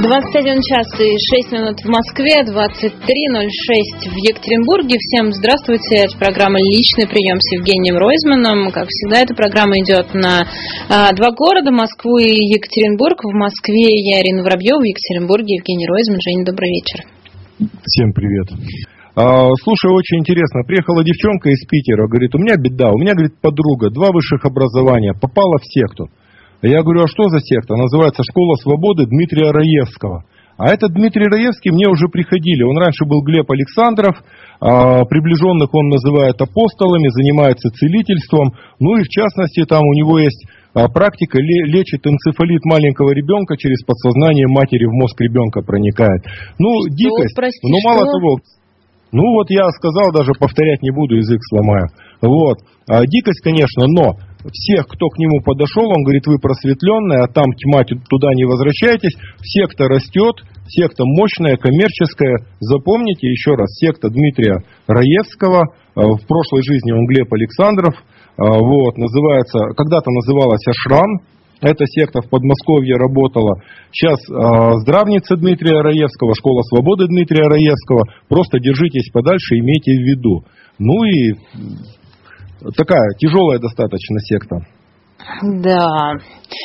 21 час и 6 минут в Москве, 23:06 в Екатеринбурге. Всем здравствуйте, это программа «Личный прием» с Евгением Ройзманом. Как всегда, эта программа идет на два города, Москву и Екатеринбург. В Москве я Ирина Воробьева, в Екатеринбурге Евгений Ройзман. Женя, добрый вечер. Всем привет. Слушай, очень интересно, приехала девчонка из Питера, говорит, у меня беда, у меня, говорит, подруга, 2 высших образования, попала в секту. Я говорю, а что за секта? Называется «Школа свободы» Дмитрия Раевского. А этот Дмитрий Раевский мне уже приходили. Он раньше был Глеб Александров, приближенных он называет апостолами, занимается целительством. Ну и в частности, там у него есть практика, лечит энцефалит маленького ребенка, через подсознание матери в мозг ребенка проникает. Ну, что? Дикость. Прости, но мало что? того... Ну вот я сказал, даже повторять не буду, язык сломаю. Вот. Дикость, конечно, но всех, кто к нему подошел, он говорит, вы просветленные, а там тьма, туда не возвращайтесь. Секта растет, секта мощная, коммерческая. Запомните еще раз, секта Дмитрия Раевского, в прошлой жизни он Глеб Александров, вот, называется, когда-то называлась Ашрам. Эта секта в Подмосковье работала. Сейчас здравница Дмитрия Раевского, школа свободы Дмитрия Раевского. Просто держитесь подальше, имейте в виду. Ну и такая тяжелая достаточно секта. Да.